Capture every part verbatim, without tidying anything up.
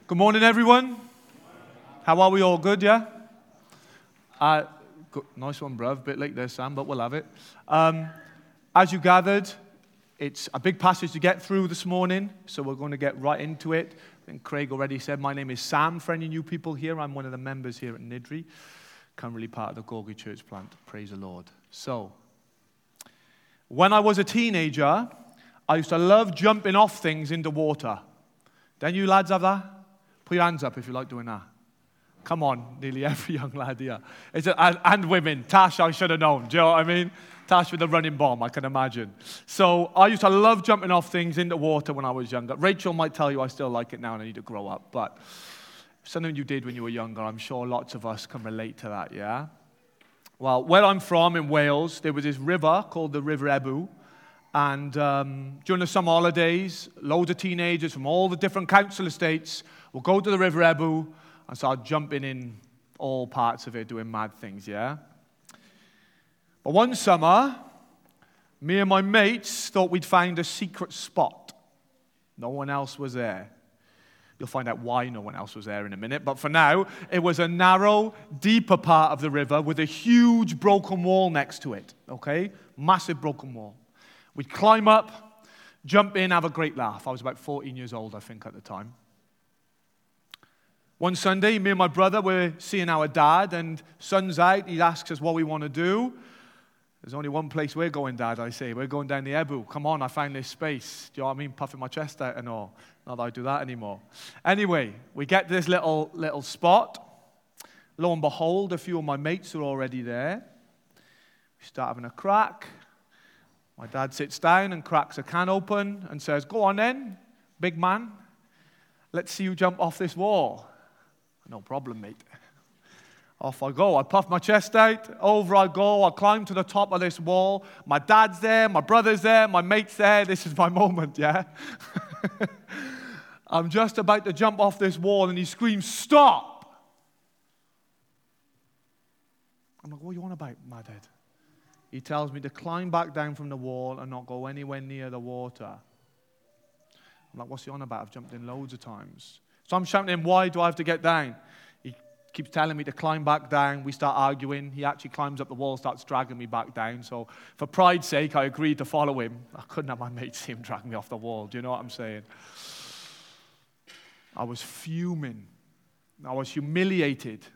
Good morning, everyone. How are we all? Good, yeah? Uh, good. Nice one, bruv. Bit late there, Sam, but we'll have it. Um, as you gathered, it's a big passage to get through this morning, so we're going to get right into it. And Craig already said, my name is Sam. For any new people here, I'm one of the members here at Niddrie, currently part of the Gorgie Church plant. Praise the Lord. So, when I was a teenager, I used to love jumping off things into water. Don't you lads have that? Put your hands up if you like doing that. Come on, nearly every young lad here. It's a, and, and women. Tash, I should have known. Do you know what I mean? Tash with the running bomb, I can imagine. So I used to love jumping off things into water when I was younger. Rachel might tell you I still like it now and I need to grow up. But something you did when you were younger, I'm sure lots of us can relate to that, yeah? Well, where I'm from in Wales, there was this river called the River Ebw. And um, during the summer holidays, loads of teenagers from all the different council estates will go to the River Ebw and start jumping in all parts of it, doing mad things, yeah? But one summer, me and my mates thought we'd find a secret spot. No one else was there. You'll find out why no one else was there in a minute. But for now, it was a narrow, deeper part of the river with a huge broken wall next to it, okay? Massive broken wall. We'd climb up, jump in, have a great laugh. I was about fourteen years old, I think, at the time. One Sunday, me and my brother were seeing our dad, and sun's out. He asks us what we want to do. There's only one place we're going, Dad, I say. We're going down the Ebw. Come on, I found this space. Do you know what I mean? Puffing my chest out and all. Not that I do that anymore. Anyway, we get to this little, little spot. Lo and behold, a few of my mates are already there. We start having a crack. My dad sits down and cracks a can open and says, go on then, big man. Let's see you jump off this wall. No problem, mate. Off I go. I puff my chest out. Over I go. I climb to the top of this wall. My dad's there. My brother's there. My mate's there. This is my moment, yeah? I'm just about to jump off this wall and he screams, stop! I'm like, what are you on about, my dad? He tells me to climb back down from the wall and not go anywhere near the water. I'm like, what's he on about? I've jumped in loads of times. So I'm shouting at him, why do I have to get down? He keeps telling me to climb back down. We start arguing. He actually climbs up the wall, starts dragging me back down. So for pride's sake, I agreed to follow him. I couldn't have my mates see him drag me off the wall. Do you know what I'm saying? I was fuming. I was humiliated.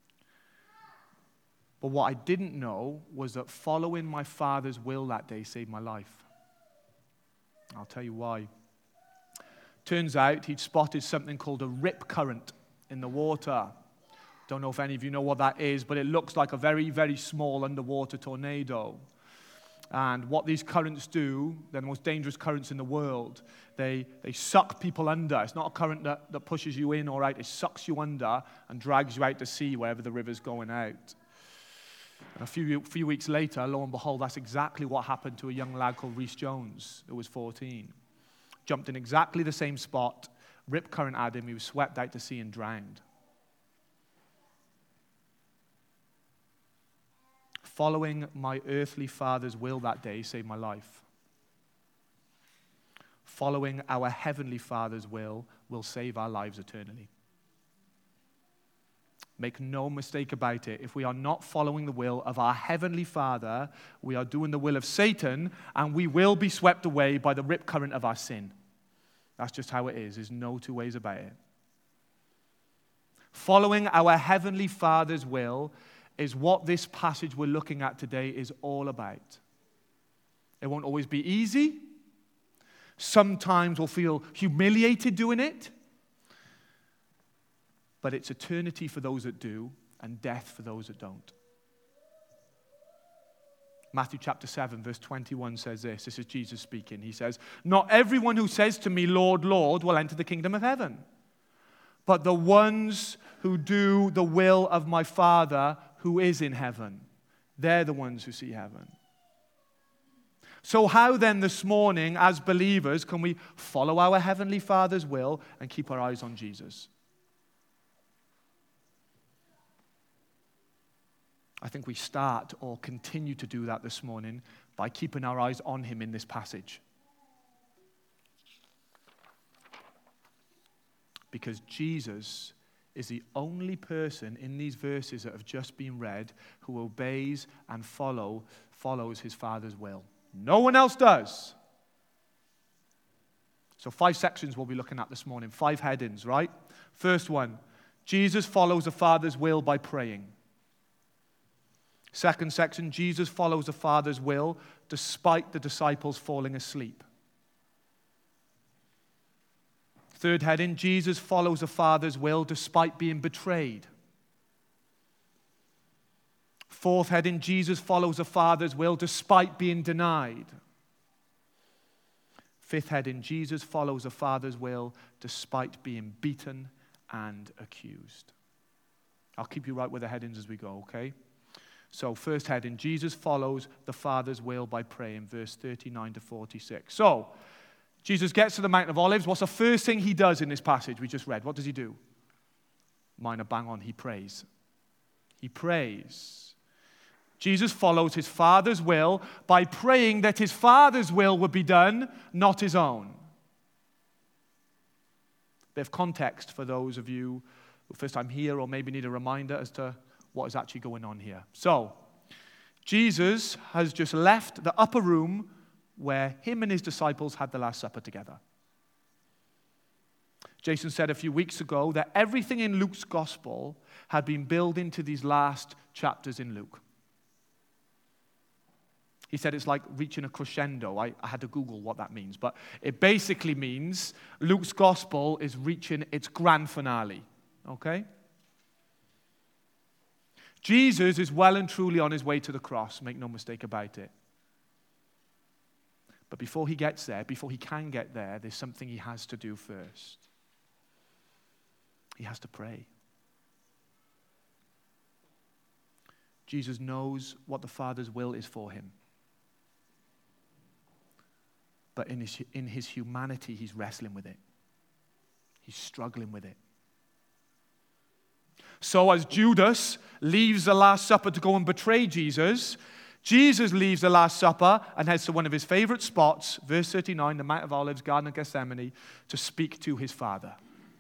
But what I didn't know was that following my Father's will that day saved my life. I'll tell you why. Turns out he'd spotted something called a rip current in the water. Don't know if any of you know what that is, but it looks like a very, very small underwater tornado. And what these currents do, they're the most dangerous currents in the world. They they suck people under. It's not a current that, that pushes you in or out. It sucks you under and drags you out to sea wherever the river's going out. And a few, few weeks later, lo and behold, that's exactly what happened to a young lad called Reese Jones, who was fourteen. Jumped in exactly the same spot, rip current at him, he was swept out to sea and drowned. Following my earthly father's will that day saved my life. Following our heavenly Father's will will save our lives eternally. Make no mistake about it. If we are not following the will of our Heavenly Father, we are doing the will of Satan, and we will be swept away by the rip current of our sin. That's just how it is. There's no two ways about it. Following our Heavenly Father's will is what this passage we're looking at today is all about. It won't always be easy. Sometimes we'll feel humiliated doing it. But it's eternity for those that do, and death for those that don't. Matthew chapter seven, verse twenty-one says this. This is Jesus speaking. He says, not everyone who says to me, Lord, Lord, will enter the kingdom of heaven, but the ones who do the will of my Father who is in heaven. They're the ones who see heaven. So how then this morning, as believers, can we follow our Heavenly Father's will and keep our eyes on Jesus? I think we start or continue to do that this morning by keeping our eyes on him in this passage. Because Jesus is the only person in these verses that have just been read who obeys and follow, follows his Father's will. No one else does. So five sections we'll be looking at this morning, five headings, right? First one, Jesus follows the Father's will by praying. Second section, Jesus follows the Father's will despite the disciples falling asleep. Third heading, Jesus follows the Father's will despite being betrayed. Fourth heading, Jesus follows the Father's will despite being denied. Fifth heading, Jesus follows the Father's will despite being beaten and accused. I'll keep you right with the headings as we go, okay? So first heading, Jesus follows the Father's will by praying, verse thirty-nine to forty-six. So, Jesus gets to the Mount of Olives. What's the first thing he does in this passage we just read? What does he do? Minor bang on, he prays. He prays. Jesus follows his Father's will by praying that his Father's will would be done, not his own. Bit of context for those of you who first time here or maybe need a reminder as to what is actually going on here. So, Jesus has just left the upper room where him and his disciples had the Last Supper together. Jason said a few weeks ago that everything in Luke's gospel had been built into these last chapters in Luke. He said it's like reaching a crescendo. I, I had to Google what that means, but it basically means Luke's gospel is reaching its grand finale. Okay? Jesus is well and truly on his way to the cross, make no mistake about it. But before he gets there, before he can get there, there's something he has to do first. He has to pray. Jesus knows what the Father's will is for him. But in his, in his humanity, he's wrestling with it. He's struggling with it. So as Judas leaves the Last Supper to go and betray Jesus, Jesus leaves the Last Supper and heads to one of his favorite spots, verse thirty-nine, the Mount of Olives, Garden of Gethsemane, to speak to his Father.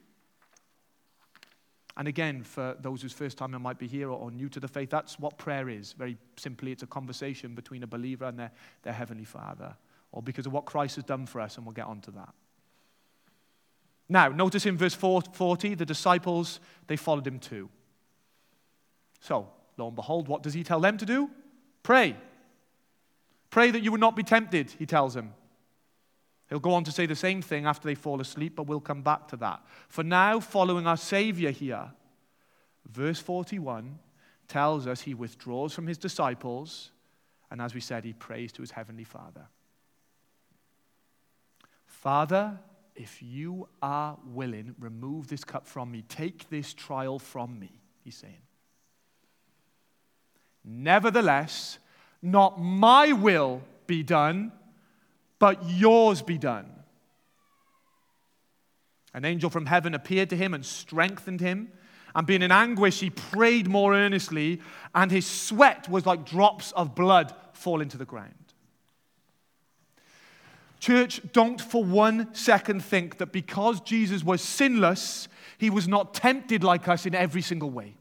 And again, for those whose first time might be here or new to the faith, that's what prayer is. Very simply, it's a conversation between a believer and their, their Heavenly Father, or because of what Christ has done for us, and we'll get on to that. Now, notice in verse forty, the disciples, they followed him too. So, lo and behold, what does he tell them to do? Pray. Pray that you will not be tempted, he tells them. He'll go on to say the same thing after they fall asleep, but we'll come back to that. For now, following our Savior here, verse forty-one tells us he withdraws from his disciples, and as we said, he prays to his Heavenly Father. Father, if you are willing, remove this cup from me. Take this trial from me, he's saying. Nevertheless, not my will be done, but yours be done. An angel from heaven appeared to him and strengthened him. And being in anguish, he prayed more earnestly, and his sweat was like drops of blood falling to the ground. Church, don't for one second think that because Jesus was sinless, he was not tempted like us in every single way.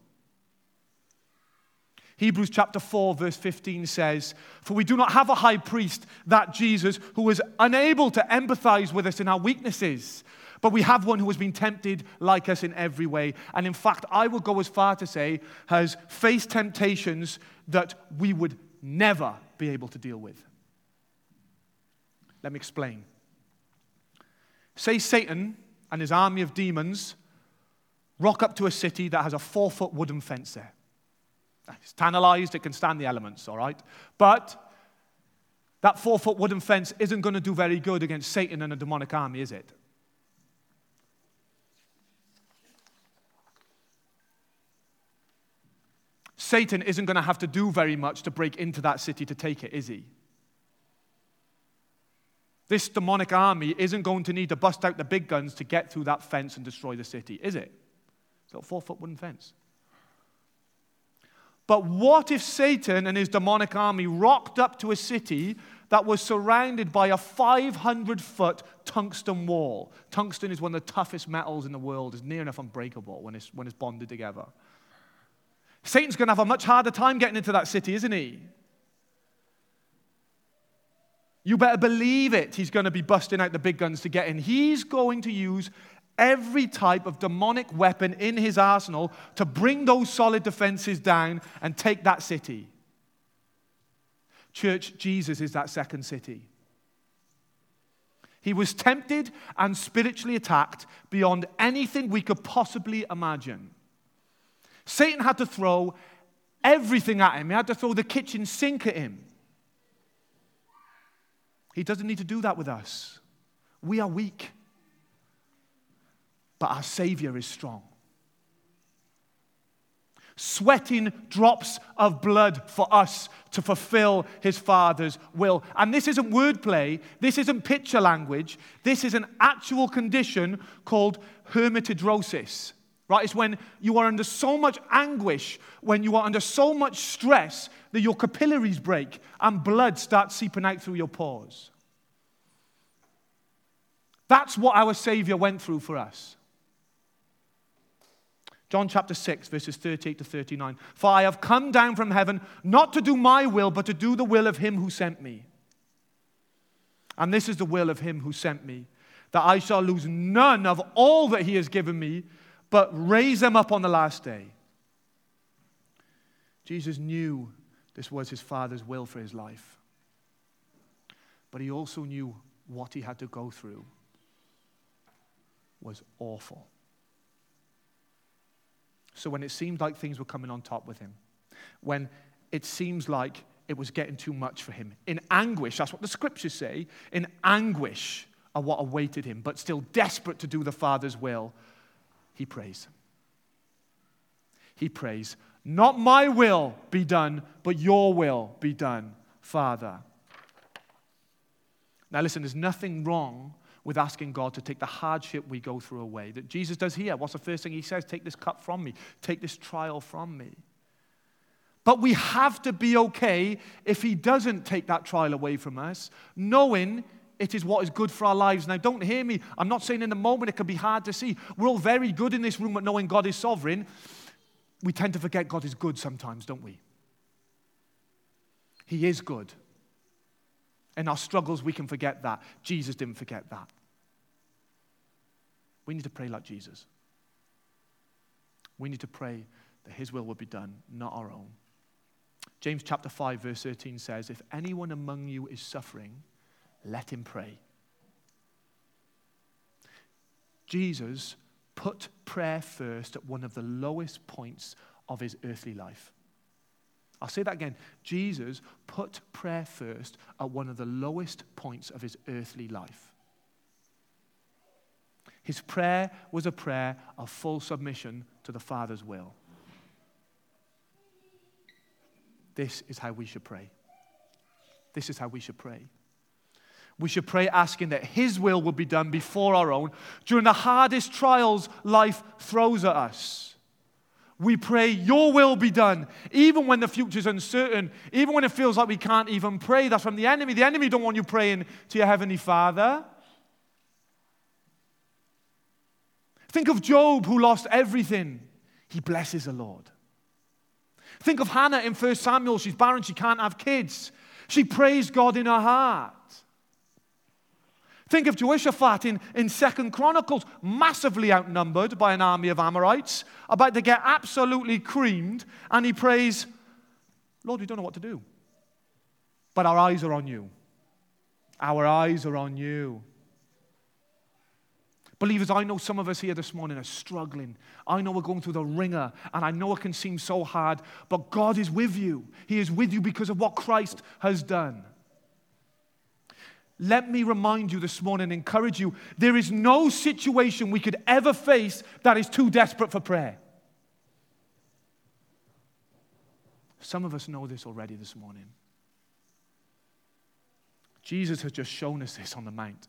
Hebrews chapter four, verse fifteen says, "For we do not have a high priest, that Jesus, who was unable to empathize with us in our weaknesses, but we have one who has been tempted like us in every way. And in fact, I will go as far to say, has faced temptations that we would never be able to deal with." Let me explain. Say Satan and his army of demons rock up to a city that has a four-foot wooden fence there. It's tantalized, it can stand the elements, all right? But that four-foot wooden fence isn't going to do very good against Satan and a demonic army, is it? Satan isn't going to have to do very much to break into that city to take it, is he? This demonic army isn't going to need to bust out the big guns to get through that fence and destroy the city, is it? It's a four-foot wooden fence. But what if Satan and his demonic army rocked up to a city that was surrounded by a five hundred foot tungsten wall. Tungsten is one of the toughest metals in the world. It's near enough unbreakable when it's, when it's bonded together. Satan's going to have a much harder time getting into that city, isn't he? You better believe it. He's going to be busting out the big guns to get in. He's going to use every type of demonic weapon in his arsenal to bring those solid defenses down and take that city. Church, Jesus is that second city. He was tempted and spiritually attacked beyond anything we could possibly imagine. Satan had to throw everything at him. He had to throw the kitchen sink at him. He doesn't need to do that with us. We are weak. But our Savior is strong. Sweating drops of blood for us to fulfill his Father's will. And this isn't wordplay. This isn't picture language. This is an actual condition called hematidrosis. Right? It's when you are under so much anguish, when you are under so much stress that your capillaries break and blood starts seeping out through your pores. That's what our Savior went through for us. John chapter six, verses thirty-eight to thirty-nine. For I have come down from heaven not to do my will, but to do the will of him who sent me. And this is the will of him who sent me, that I shall lose none of all that he has given me, but raise them up on the last day. Jesus knew this was his Father's will for his life. But he also knew what he had to go through was awful. So when it seemed like things were coming on top with him, when it seems like it was getting too much for him, in anguish, that's what the scriptures say, in anguish of what awaited him, but still desperate to do the Father's will, he prays. He prays, not my will be done, but your will be done, Father. Now listen, there's nothing wrong with asking God to take the hardship we go through away. That Jesus does here. What's the first thing he says? Take this cup from me. Take this trial from me. But we have to be okay if he doesn't take that trial away from us, knowing it is what is good for our lives. Now, don't hear me. I'm not saying in the moment it can be hard to see. We're all very good in this room at knowing God is sovereign. We tend to forget God is good sometimes, don't we? He is good. In our struggles, we can forget that. Jesus didn't forget that. We need to pray like Jesus. We need to pray that his will will be done, not our own. James chapter five, verse thirteen says, if anyone among you is suffering, let him pray. Jesus put prayer first at one of the lowest points of his earthly life. I'll say that again. Jesus put prayer first at one of the lowest points of his earthly life. His prayer was a prayer of full submission to the Father's will. This is how we should pray. This is how we should pray. We should pray asking that his will will be done before our own during the hardest trials life throws at us. We pray, your will be done, even when the future is uncertain, even when it feels like we can't even pray. That's from the enemy. The enemy don't want you praying to your heavenly Father. Think of Job, who lost everything. He blesses the Lord. Think of Hannah in First Samuel. She's barren. She can't have kids. She prays God in her heart. Think of Jehoshaphat in, in Second Chronicles, massively outnumbered by an army of Amorites, about to get absolutely creamed, and he prays, Lord, we don't know what to do. But our eyes are on you. Our eyes are on you. Believers, I know some of us here this morning are struggling. I know we're going through the ringer, and I know it can seem so hard, but God is with you. He is with you because of what Christ has done. Let me remind you this morning, encourage you, there is no situation we could ever face that is too desperate for prayer. Some of us know this already this morning. Jesus has just shown us this on the Mount.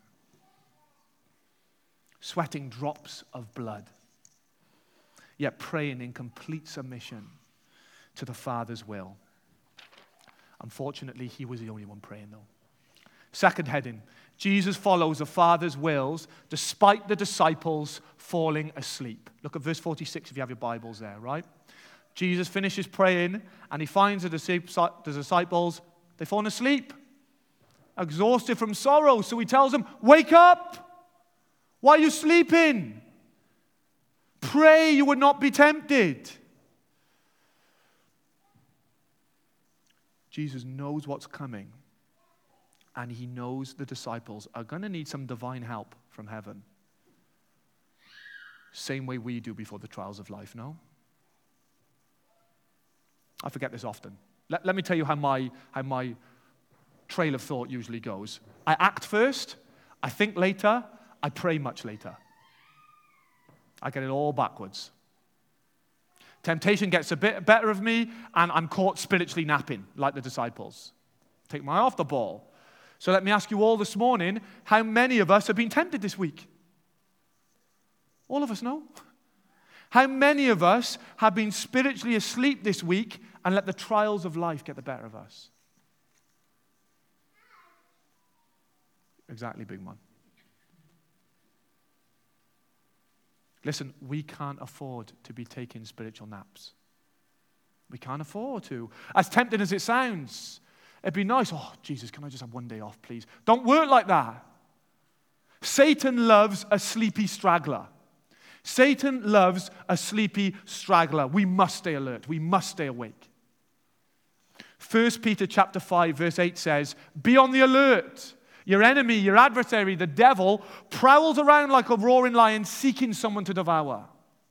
Sweating drops of blood, yet praying in complete submission to the Father's will. Unfortunately, he was the only one praying, though. Second heading, Jesus follows the Father's wills despite the disciples falling asleep. Look at verse forty-six if you have your Bibles there, right? Jesus finishes praying and he finds the disciples, they've fallen asleep, exhausted from sorrow. So he tells them, wake up. Why are you sleeping? Pray you would not be tempted. Jesus knows what's coming, and he knows the disciples are going to need some divine help from heaven. Same way we do before the trials of life, no? I forget this often. Let, let me tell you how my, how my trail of thought usually goes. I act first, I think later, I pray much later. I get it all backwards. Temptation gets a bit better of me, and I'm caught spiritually napping, like the disciples. Take my eye off the ball. So let me ask you all this morning, how many of us have been tempted this week? All of us know. How many of us have been spiritually asleep this week and let the trials of life get the better of us? Exactly, big man. Listen, we can't afford to be taking spiritual naps. We can't afford to. As tempting as it sounds, it'd be nice. Oh, Jesus, can I just have one day off, please? Don't work like that. Satan loves a sleepy straggler. Satan loves a sleepy straggler. We must stay alert. We must stay awake. First Peter chapter five, verse eight says, be on the alert. Your enemy, your adversary, the devil, prowls around like a roaring lion seeking someone to devour.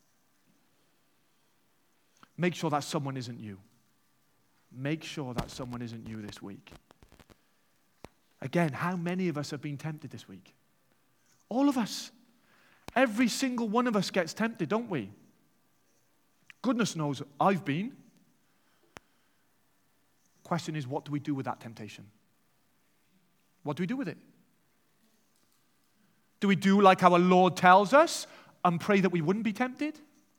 Make sure that someone isn't you. Make sure that someone isn't you this week. Again, how many of us have been tempted this week? All of us. Every single one of us gets tempted, don't we? Goodness knows I've been. Question is, what do we do with that temptation? What do we do with it? Do we do like our Lord tells us and pray that we wouldn't be tempted?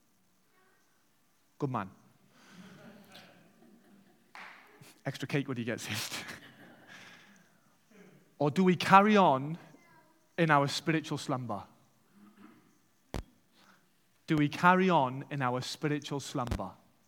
Good man. Extra cake when he gets it. Or do we carry on in our spiritual slumber? Do we carry on in our spiritual slumber?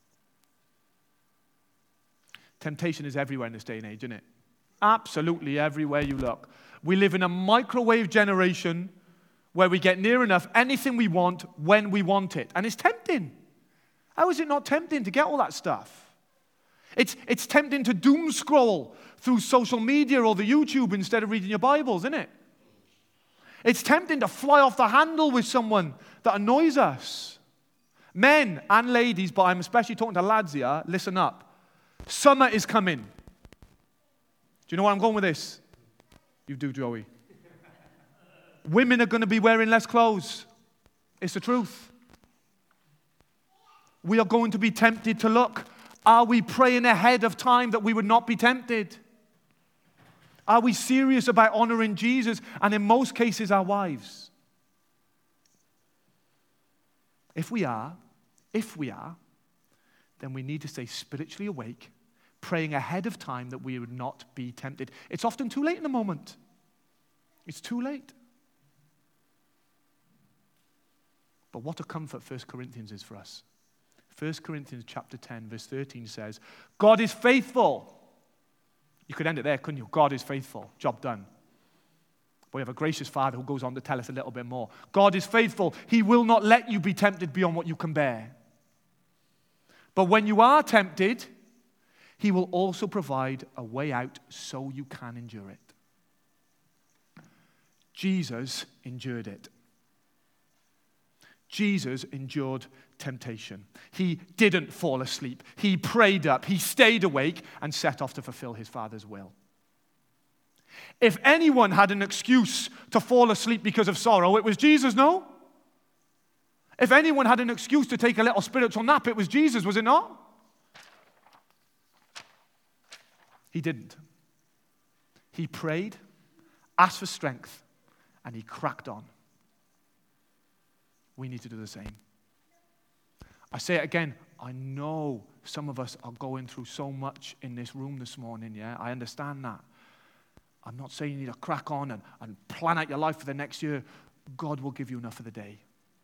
Temptation is everywhere in this day and age, isn't it? Absolutely everywhere you look. We live in a microwave generation where we get near enough anything we want when we want it. And it's tempting. How is it not tempting to get all that stuff? It's, it's tempting to doom scroll through social media or the YouTube instead of reading your Bibles, isn't it? It's tempting to fly off the handle with someone that annoys us. Men and ladies, but I'm especially talking to lads here, listen up. Summer is coming. Do you know where I'm going with this? You do, Joey. Women are going to be wearing less clothes. It's the truth. We are going to be tempted to look. Are we praying ahead of time that we would not be tempted? Are we serious about honoring Jesus and in most cases our wives? If we are, if we are, then we need to stay spiritually awake, praying ahead of time that we would not be tempted. It's often too late in the moment. It's too late. But what a comfort First Corinthians is for us. First Corinthians chapter ten, verse thirteen says, God is faithful. You could end it there, couldn't you? God is faithful. Job done. We have a gracious Father who goes on to tell us a little bit more. God is faithful. He will not let you be tempted beyond what you can bear. But when you are tempted, He will also provide a way out so you can endure it. Jesus endured it. Jesus endured temptation. He didn't fall asleep. He prayed up. He stayed awake and set off to fulfill His Father's will. If anyone had an excuse to fall asleep because of sorrow, it was Jesus, no? If anyone had an excuse to take a little spiritual nap, it was Jesus, was it not? He didn't. He prayed, asked for strength, and He cracked on. We need to do the same. I say it again, I know some of us are going through so much in this room this morning, yeah? I understand that. I'm not saying you need to crack on and, and plan out your life for the next year. God will give you enough for the day.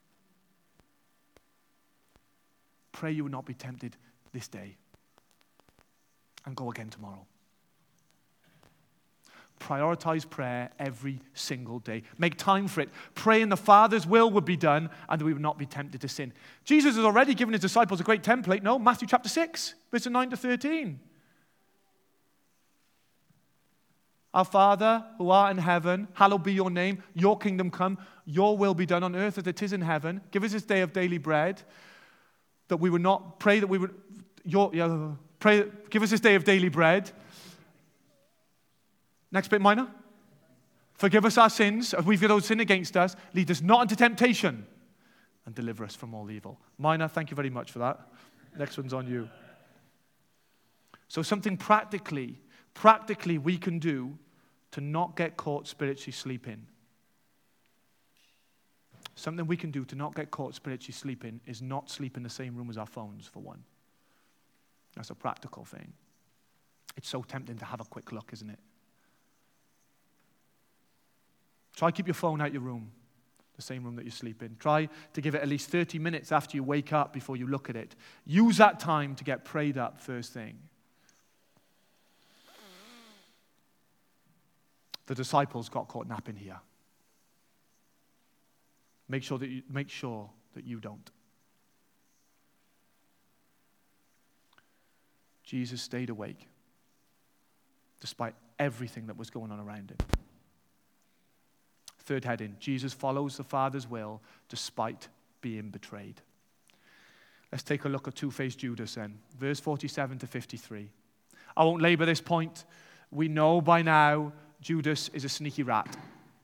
Pray you will not be tempted this day and go again tomorrow. Prioritize prayer every single day. Make time for it. Pray in the Father's will would be done and that we would not be tempted to sin. Jesus has already given his disciples a great template. No, Matthew chapter six, verses nine to thirteen. Our Father, who art in heaven, hallowed be your name. Your kingdom come. Your will be done on earth as it is in heaven. Give us this day of daily bread. That we would not pray that we would. Your, yeah, pray. Give us this day of daily bread. Next bit, minor. Forgive us our sins, if we've got those sin against us. Lead us not into temptation, and deliver us from all evil. Minor, thank you very much for that. Next one's on you. So something practically, practically we can do to not get caught spiritually sleeping. Something we can do to not get caught spiritually sleeping is not sleep in the same room as our phones, for one. That's a practical thing. It's so tempting to have a quick look, isn't it? Try keep your phone out your room, the same room that you sleep in. Try to give it at least thirty minutes after you wake up before you look at it. Use that time to get prayed up first thing. The disciples got caught napping here. Make sure that you, make sure that you don't. Jesus stayed awake despite everything that was going on around him. Third heading, Jesus follows the Father's will despite being betrayed. Let's take a look at two-faced Judas then. Verse forty-seven to fifty-three. I won't labor this point. We know by now Judas is a sneaky rat.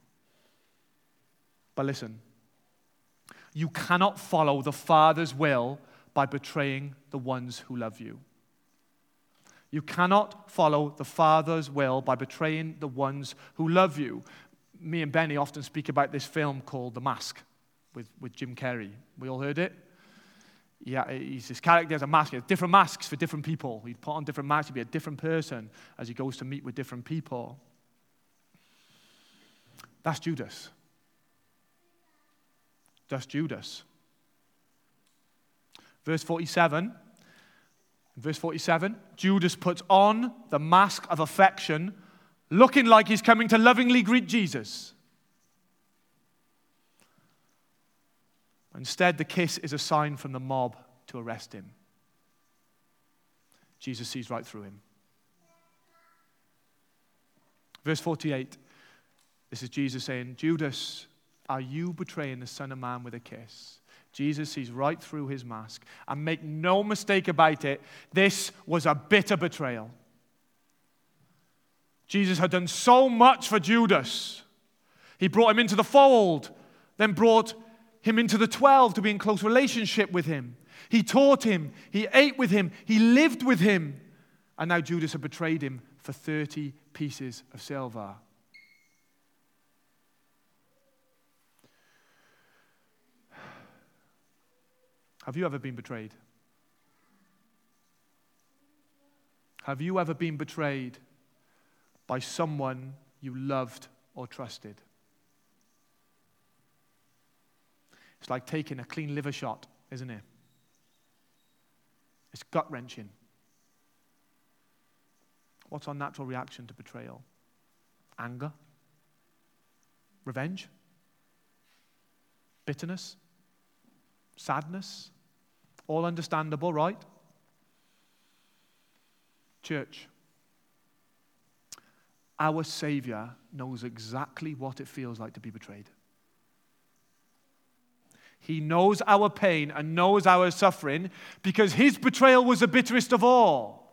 But listen, you cannot follow the Father's will by betraying the ones who love you. You cannot follow the Father's will by betraying the ones who love you. Me and Benny often speak about this film called The Mask with, with Jim Carrey. We all heard it? Yeah, he's this character has a mask. He has different masks for different people. He'd put on different masks to be a different person as he goes to meet with different people. That's Judas. That's Judas. Verse forty-seven. In verse forty-seven, Judas puts on the mask of affection, looking like he's coming to lovingly greet Jesus. Instead, the kiss is a sign from the mob to arrest him. Jesus sees right through him. Verse forty-eight, this is Jesus saying, Judas, are you betraying the Son of Man with a kiss? Jesus sees right through his mask. And make no mistake about it, this was a bitter betrayal. Jesus had done so much for Judas. He brought him into the fold, then brought him into the twelve to be in close relationship with him. He taught him, he ate with him, he lived with him. And now Judas had betrayed him for thirty pieces of silver. Have you ever been betrayed? Have you ever been betrayed by someone you loved or trusted? It's like taking a clean liver shot, isn't it? It's gut-wrenching. What's our natural reaction to betrayal? Anger? Revenge? Bitterness? Sadness? All understandable, right? Church, our Savior knows exactly what it feels like to be betrayed. He knows our pain and knows our suffering because his betrayal was the bitterest of all.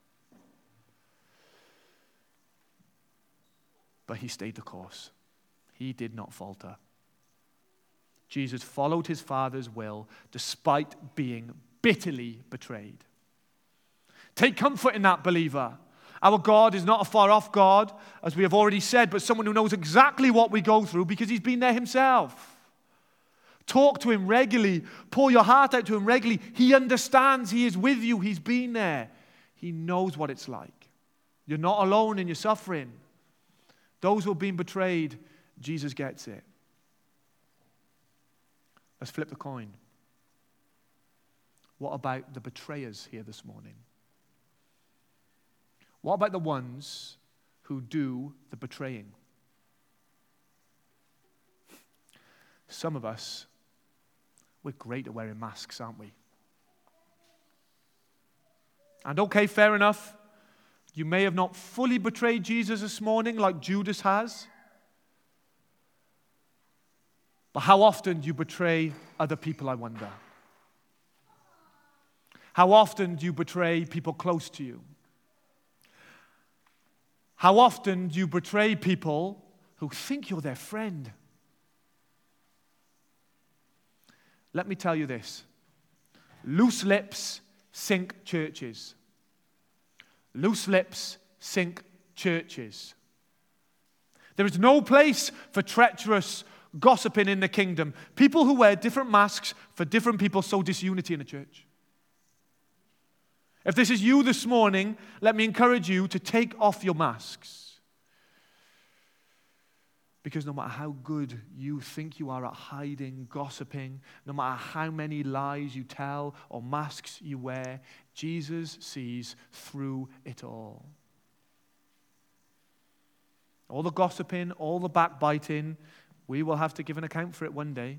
But he stayed the course. He did not falter. Jesus followed his Father's will despite being bitterly betrayed. Take comfort in that, believer. Our God is not a far-off God, as we have already said, but someone who knows exactly what we go through because he's been there himself. Talk to him regularly. Pour your heart out to him regularly. He understands. He is with you. He's been there. He knows what it's like. You're not alone in your suffering. Those who have been betrayed, Jesus gets it. Let's flip the coin. What about the betrayers here this morning? What about the ones who do the betraying? Some of us, we're great at wearing masks, aren't we? And okay, fair enough. You may have not fully betrayed Jesus this morning like Judas has. But how often do you betray other people, I wonder? How often do you betray people close to you? How often do you betray people who think you're their friend? Let me tell you this. Loose lips sink churches. Loose lips sink churches. There is no place for treacherous gossiping in the kingdom. People who wear different masks for different people sow disunity in the church. If this is you this morning, let me encourage you to take off your masks. Because no matter how good you think you are at hiding, gossiping, no matter how many lies you tell or masks you wear, Jesus sees through it all. All the gossiping, all the backbiting, we will have to give an account for it one day.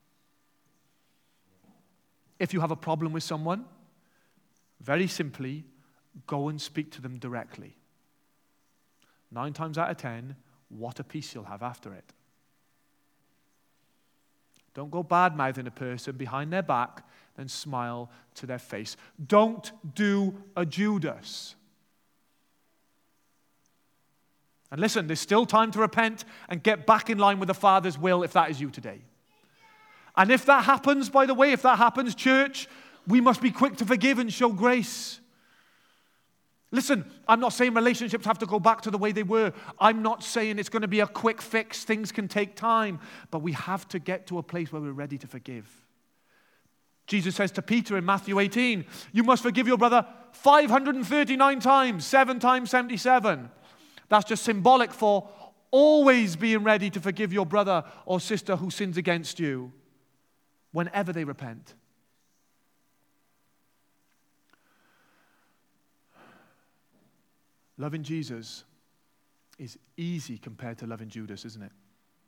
If you have a problem with someone, very simply, go and speak to them directly. Nine times out of ten, what a peace you'll have after it. Don't go bad-mouthing a person behind their back, then smile to their face. Don't do a Judas. And listen, there's still time to repent and get back in line with the Father's will if that is you today. And if that happens, by the way, if that happens, church, we must be quick to forgive and show grace. Listen, I'm not saying relationships have to go back to the way they were. I'm not saying it's going to be a quick fix. Things can take time. But we have to get to a place where we're ready to forgive. Jesus says to Peter in Matthew eighteen, you must forgive your brother five hundred thirty-nine times, seven times seventy-seven. That's just symbolic for always being ready to forgive your brother or sister who sins against you whenever they repent. Loving Jesus is easy compared to loving Judas, isn't it?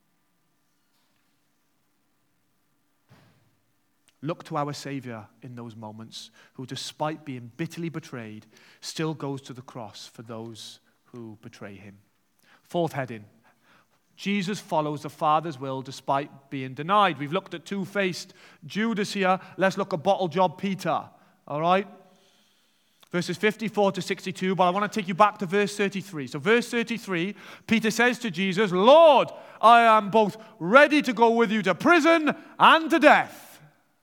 Look to our Savior in those moments, who, despite being bitterly betrayed, still goes to the cross for those who betray him. Fourth heading. Jesus follows the Father's will despite being denied. We've looked at two-faced Judas here. Let's look at bottle job Peter. All right? Verses fifty-four to sixty-two, but I want to take you back to verse thirty-three. So verse thirty-three, Peter says to Jesus, Lord, I am both ready to go with you to prison and to death.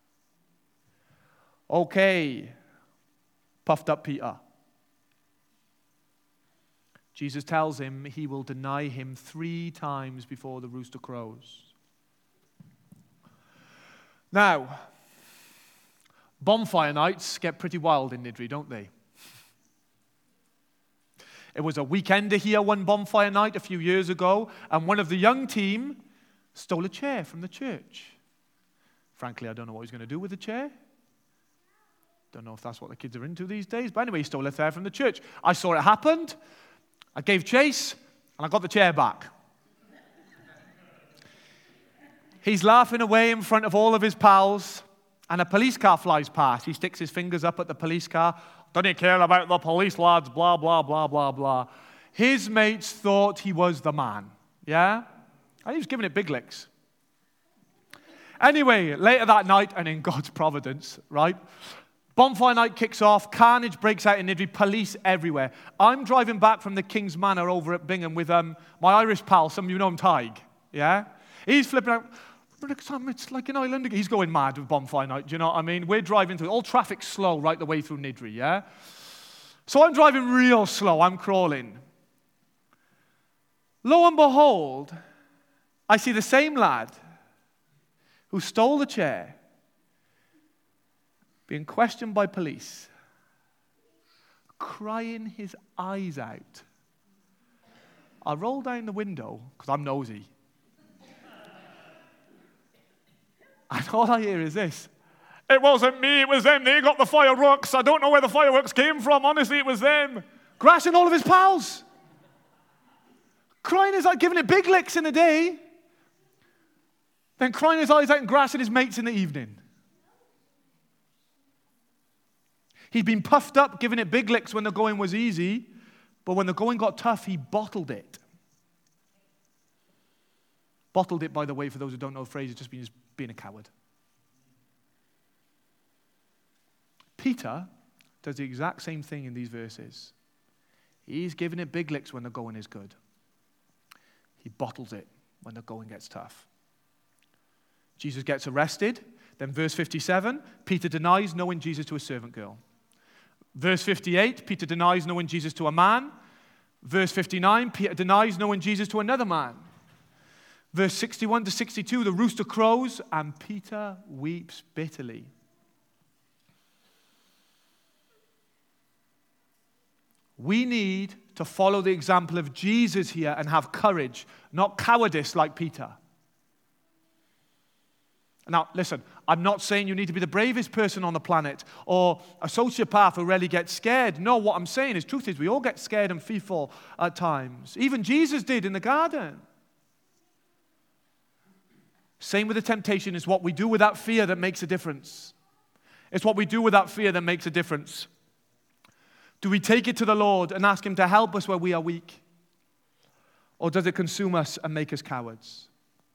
Okay, puffed up Peter. Jesus tells him he will deny him three times before the rooster crows. Now, bonfire nights get pretty wild in Niddrie, don't they? It was a weekender here one bonfire night a few years ago, and one of the young team stole a chair from the church. Frankly, I don't know what he's going to do with the chair. Don't know if that's what the kids are into these days. But anyway, he stole a chair from the church. I saw it happen. I gave chase, and I got the chair back. He's laughing away in front of all of his pals, and a police car flies past. He sticks his fingers up at the police car. Don't you care about the police, lads? Blah, blah, blah, blah, blah. His mates thought he was the man. Yeah? And he was giving it big licks. Anyway, later that night, and in God's providence, right? Bonfire night kicks off. Carnage breaks out in Niddrie. Police everywhere. I'm driving back from the King's Manor over at Bingham with um, my Irish pal. Some of you know him, Tig. Yeah? He's flipping out. It's like an island. He's going mad with bonfire night. Do you know what I mean? We're driving through. All traffic's slow right the way through Niddrie, yeah? So I'm driving real slow. I'm crawling. Lo and behold, I see the same lad who stole the chair being questioned by police, crying his eyes out, I roll down the window, because I'm nosy. And all I hear is this. It wasn't me, it was them. They got the fireworks. I don't know where the fireworks came from. Honestly, it was them. Grassing all of his pals. Crying his eyes, giving it big licks in the day. Then crying his eyes out and grassing his mates in the evening. He'd been puffed up, giving it big licks when the going was easy. But when the going got tough, he bottled it. Bottled it, by the way, for those who don't know the phrase, it just means being a coward. Peter does the exact same thing in these verses. He's giving it big licks when the going is good. He bottles it when the going gets tough. Jesus gets arrested. Then verse fifty-seven, Peter denies knowing Jesus to a servant girl. Verse fifty-eight, Peter denies knowing Jesus to a man. Verse fifty-nine, Peter denies knowing Jesus to another man. Verse sixty-one to sixty-two, the rooster crows and Peter weeps bitterly. We need to follow the example of Jesus here and have courage, not cowardice like Peter. Now, listen, I'm not saying you need to be the bravest person on the planet or a sociopath who rarely gets scared. No, what I'm saying is, truth is, we all get scared and fearful at times. Even Jesus did in the garden. Same with the temptation. It's what we do with that fear that makes a difference. It's what we do with that fear that makes a difference. Do we take it to the Lord and ask Him to help us where we are weak? Or does it consume us and make us cowards?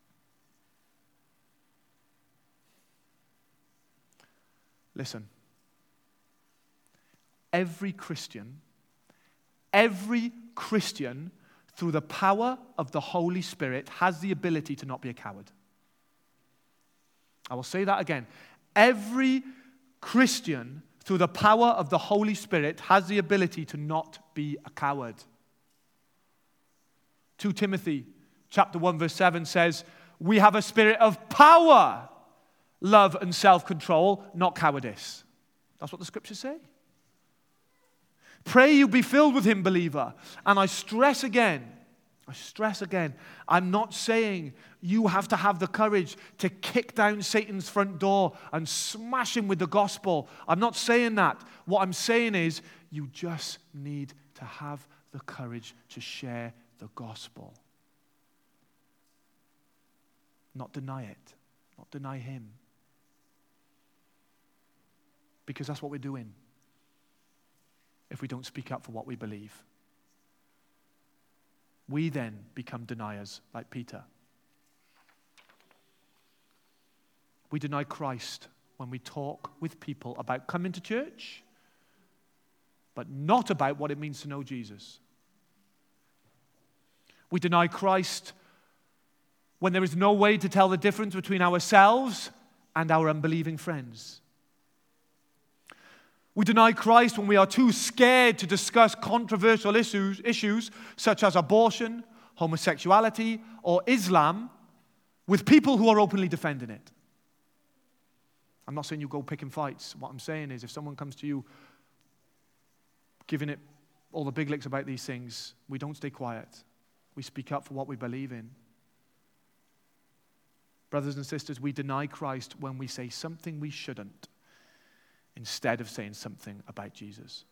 Listen. Every Christian, every Christian, through the power of the Holy Spirit, has the ability to not be a coward. I will say that again. Every Christian, through the power of the Holy Spirit, has the ability to not be a coward. Second Timothy chapter one verse seven says, we have a spirit of power, love and self-control, not cowardice. That's what the scriptures say. Pray you be filled with Him, believer. And I stress again, I stress again, I'm not saying you have to have the courage to kick down Satan's front door and smash him with the gospel. I'm not saying that. What I'm saying is you just need to have the courage to share the gospel. Not deny it. Not deny Him. Because that's what we're doing if we don't speak up for what we believe. We then become deniers like Peter. We deny Christ when we talk with people about coming to church, but not about what it means to know Jesus. We deny Christ when there is no way to tell the difference between ourselves and our unbelieving friends. We deny Christ when we are too scared to discuss controversial issues, issues such as abortion, homosexuality, or Islam with people who are openly defending it. I'm not saying you go picking fights. What I'm saying is if someone comes to you giving it all the big licks about these things, we don't stay quiet. We speak up for what we believe in. Brothers and sisters, we deny Christ when we say something we shouldn't, instead of saying something about Jesus.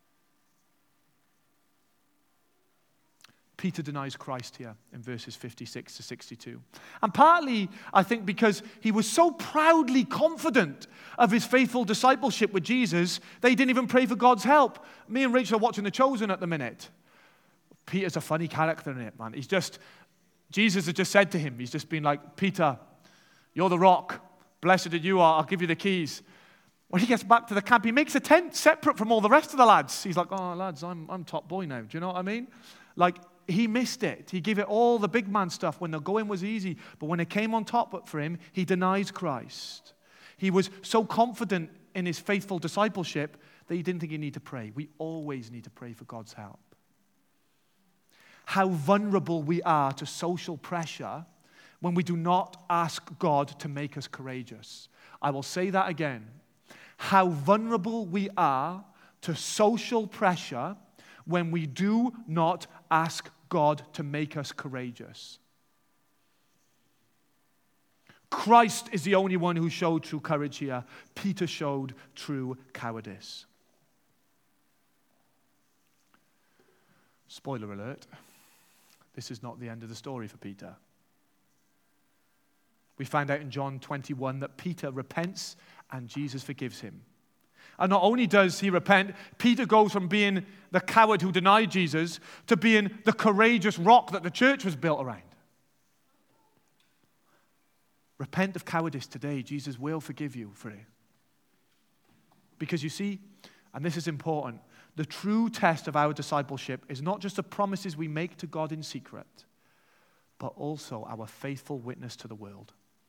Peter denies Christ here in verses fifty-six to sixty-two. And partly, I think, because he was so proudly confident of his faithful discipleship with Jesus, that he didn't even pray for God's help. Me and Rachel are watching The Chosen at the minute. Peter's a funny character in it, man. He's just, Jesus has just said to him, he's just been like, Peter, you're the rock. Blessed are you are. I'll give you the keys. When he gets back to the camp, he makes a tent separate from all the rest of the lads. He's like, oh, lads, I'm, I'm top boy now. Do you know what I mean? Like, he missed it. He gave it all the big man stuff when the going was easy. But when it came on top for him, he denies Christ. He was so confident in his faithful discipleship that he didn't think he needed to pray. We always need to pray for God's help. How vulnerable we are to social pressure when we do not ask God to make us courageous. I will say that again. How vulnerable we are to social pressure when we do not ask God to make us courageous. Christ is the only one who showed true courage here. Peter showed true cowardice. Spoiler alert, this is not the end of the story for Peter. We find out in John twenty-one that Peter repents and Jesus forgives him. And not only does he repent, Peter goes from being the coward who denied Jesus to being the courageous rock that the church was built around. Repent of cowardice today. Jesus will forgive you for it. Because you see, and this is important, the true test of our discipleship is not just the promises we make to God in secret, but also our faithful witness to the world.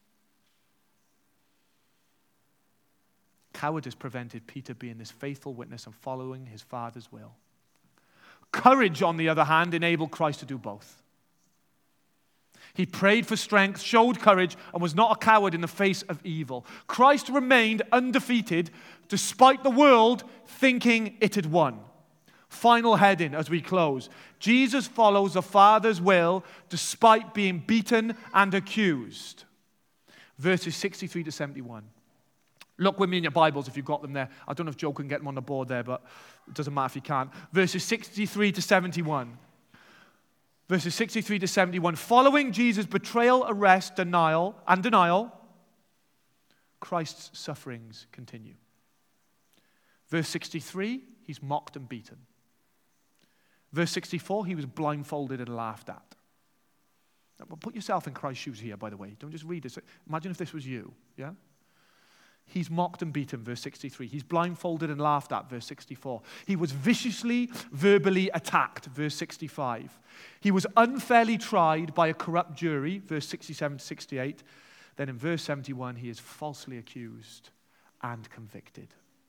Cowardice prevented Peter being this faithful witness and following his Father's will. Courage, on the other hand, enabled Christ to do both. He prayed for strength, showed courage, and was not a coward in the face of evil. Christ remained undefeated despite the world thinking it had won. Final heading as we close. Jesus follows the Father's will despite being beaten and accused. Verses sixty-three to seventy-one. Look with me in your Bibles if you've got them there. I don't know if Joe can get them on the board there, but it doesn't matter if you can't. Verses sixty-three to seventy-one. Verses sixty-three to seventy-one. Following Jesus' betrayal, arrest, denial, and denial, Christ's sufferings continue. Verse sixty-three, he's mocked and beaten. Verse sixty-four, he was blindfolded and laughed at. Now, put yourself in Christ's shoes here, by the way. Don't just read this. Imagine if this was you, yeah? He's mocked and beaten, verse sixty-three. He's blindfolded and laughed at, verse sixty-four. He was viciously, verbally attacked, verse sixty-five. He was unfairly tried by a corrupt jury, verse sixty-seven to sixty-eight. Then in verse seventy-one, he is falsely accused and convicted.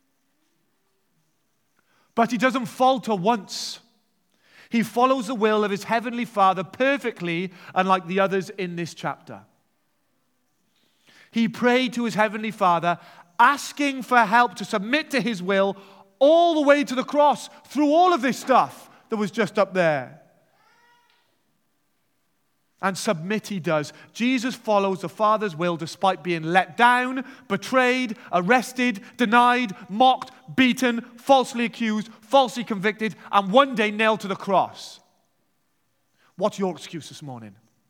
But he doesn't falter once. He follows the will of his heavenly Father perfectly, unlike the others in this chapter. He prayed to his heavenly Father, asking for help to submit to his will all the way to the cross, through all of this stuff that was just up there. And submit he does. Jesus follows the Father's will despite being let down, betrayed, arrested, denied, mocked, beaten, falsely accused, falsely convicted, and one day nailed to the cross. What's your excuse this morning?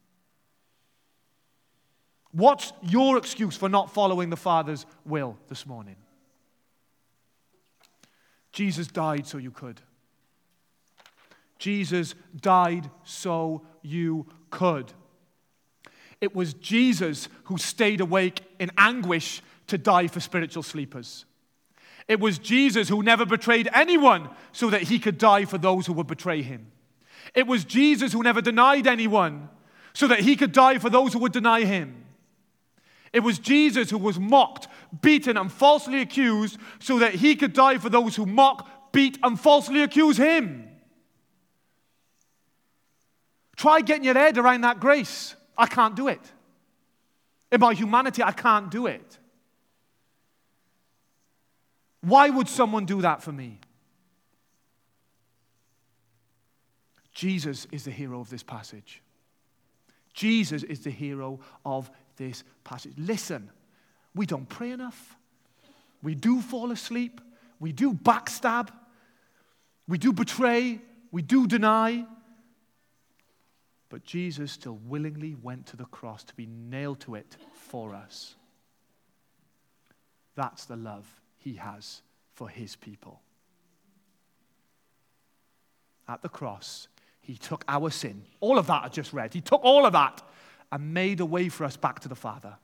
What's your excuse for not following the Father's will this morning? Jesus died so you could. Jesus died so you could. It was Jesus who stayed awake in anguish to die for spiritual sleepers. It was Jesus who never betrayed anyone so that he could die for those who would betray him. It was Jesus who never denied anyone so that he could die for those who would deny him. It was Jesus who was mocked, beaten, and falsely accused so that he could die for those who mock, beat, and falsely accuse him. Try getting your head around that grace. I can't do it. In my humanity, I can't do it. Why would someone do that for me? Jesus is the hero of this passage. Jesus is the hero of this passage. Listen, we don't pray enough. We do fall asleep. We do backstab. We do betray. We do deny. But Jesus still willingly went to the cross to be nailed to it for us. That's the love he has for his people. At the cross, he took our sin, all of that I just read, he took all of that and made a way for us back to the Father.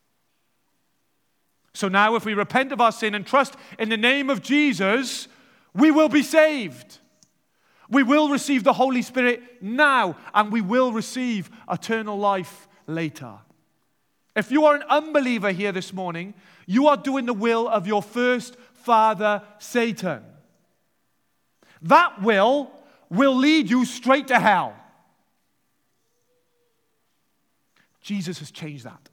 So now if we repent of our sin and trust in the name of Jesus, we will be saved. We will receive the Holy Spirit now, and we will receive eternal life later. If you are an unbeliever here this morning, you are doing the will of your first father, Satan. That will will lead you straight to hell. Jesus has changed that.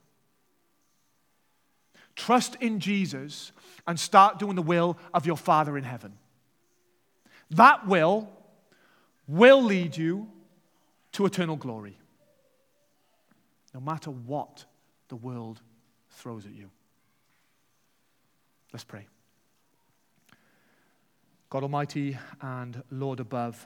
Trust in Jesus and start doing the will of your Father in heaven. That will will lead you to eternal glory, no matter what the world throws at you. Let's pray. God Almighty and Lord above,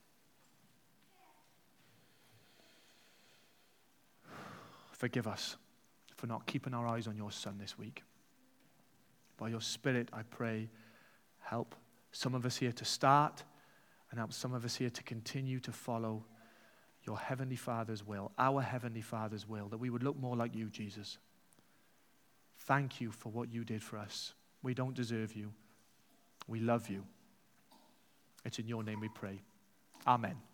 forgive us for not keeping our eyes on your Son this week. By your Spirit, I pray, help some of us here to start and help some of us here to continue to follow your Heavenly Father's will, our Heavenly Father's will, that we would look more like you, Jesus. Thank you for what you did for us. We don't deserve you. We love you. It's in your name we pray. Amen.